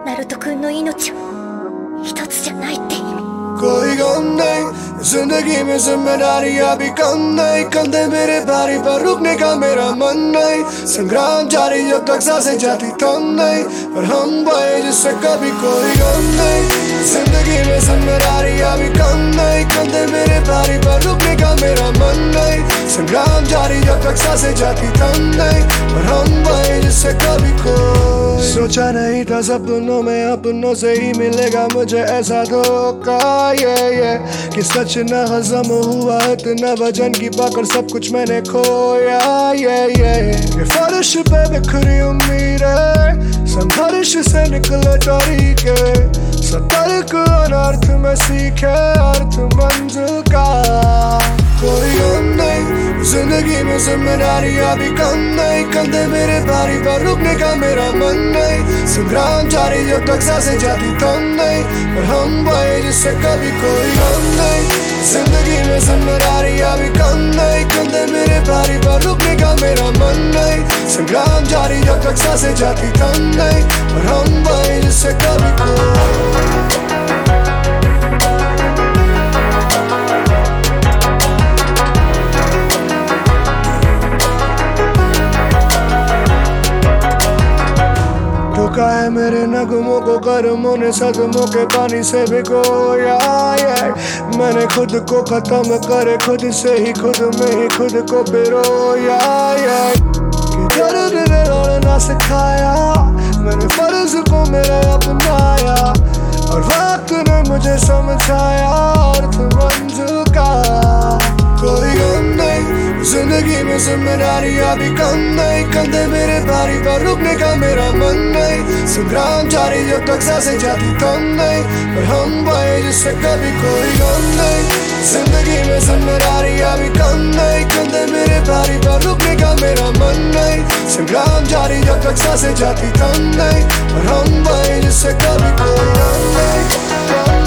ナルト君の命は一つじゃないって意味。 कोई गम नहीं जिंदगी में जिम्मेदारी अभी कम नहीं, कंधे मेरे भारी पर रुकने का मेरा मन नहीं। संग्राम जारी जब तक सांसें जाती थम नहीं, पर हम गए जिससे कभी कोई गम नहीं। जिंदगी में जिम्मेदारी अभी कम नहीं, कंधे मेरे भारी पर रुकने का मेरा मन नहीं। संग्राम जारी जब तक सांसें जाती थम नहीं, पर हम गए जिससे कभी कोई। सोचा नहीं था सपनों में अपनों से ही मिलेगा मुझे ऐसा धोखा, कि सच न हजम हुआ इतना वजन की पाकर सब कुछ मैंने खोया। ये फर्श पे बिखरी उम्मीदें संघर्ष से निकले तरीके, सतर्क अनर्थ में सीखे अर्थ मंजिल का। कोई गम नहीं जिंदगी में जिम्मेदारी अभी कम नहीं, कंधे मेरे भारी पर रुकने का मेरा मन नहीं। संग्राम जारी जब तक सांसें जाती थम नहीं, पर हम गए जिससे कभी कोई गम नहीं। जिंदगी में जिम्मेदारी अभी कम नहीं, कंधे मेरे भारी पर रुकने का मेरा मन नहीं। संग्राम जारी जब तक सांसें जाती थम नहीं, पर हम गए जिससे कभी कोई। धोखा है मेरे नगमों को कर्मों ने सदमों के पानी से भिगोया। मैंने खुद को खत्म करे खुद से ही खुद में ही खुद को पिरोया। कि दर्द ने लड़ना सिखाया, मैंने फर्ज को मेरा अपनाया, और वक्त ने मुझे समझाया अर्थ मंजिल का। कोई गम नहीं जिंदगी में जिम्मेदारी अभी कम नहीं, कंधे मेरे भारी पर रुकने का मेरा मन नहीं। संग्राम जारी जब तक सांसें जाती थम नहीं, पर हम गए जिससे कभी कोई गम नहीं। जिंदगी में जिम्मेदारी अभी कम नहीं, कंधे मेरे भारी पर रुकने का मेरा मन नहीं। संग्राम जारी जब तक सांसें जाती थम नहीं, पर हम गए जिससे कभी कोई गम नहीं।